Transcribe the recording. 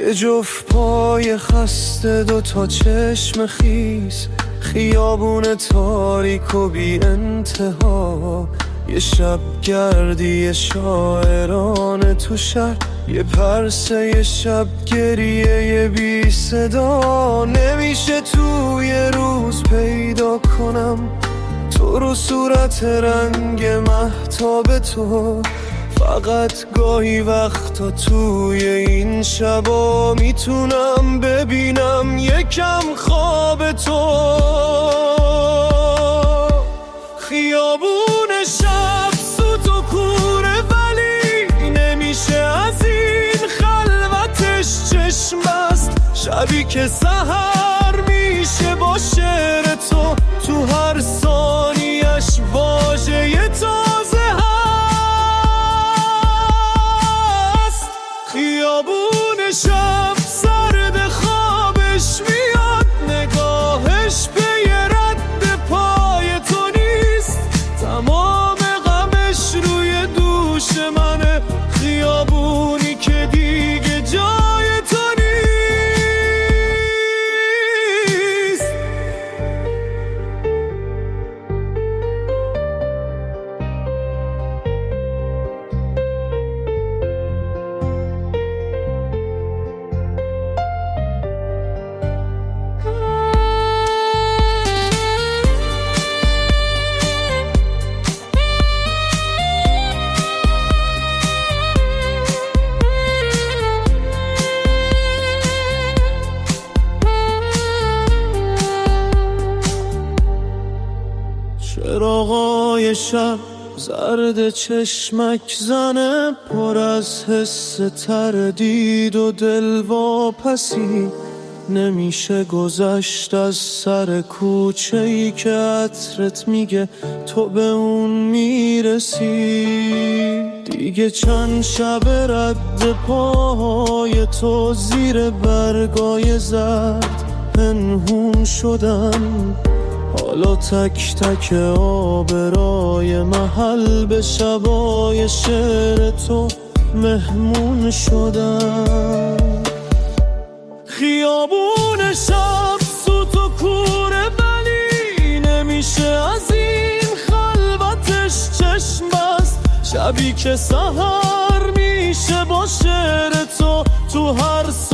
یه جفت پای خسته، دوتا چشم خیس، خیابون تاریک و بی انتها، یه شب گردی، یه شاعرانه تو شهر، یه پرسه، یه شب گریه، یه بی صدا. نمیشه توی روز پیدا کنم تو رو، صورت رنگ مهتاب تو، فقط گاهی وقتا توی این شبا میتونم ببینم یکم خواب تو. خیابون شب سوت و کوره، ولی نمیشه از این خلوتش چشم بست. شبی که سحر میشه با شعر تو، تو هر ثانیش واژه تازه هست. خیابون شب سرد، خوابش میاد، نگاهش به یه رد پای تو نیست، تمام غمش روی دوش منه. خیابونی که دیگه جای تو نیست. چراغای شب زرد چشمک زنه، پر از حس تردید و دلواپسی. نمیشه گذشت از سر کوچه ای که عطرت میگه تو به اون میرسی. دیگه چند شب رد پاهای تو زیر برگای زرد پنهون شدن، حالا تک تک آبرای محل به شبای شعر تو مهمون شدن. خیابون شب سوت و کوره، ولی نمیشه از این خلوتش چشم بست. شبی که سحر میشه با شعر تو، تو هر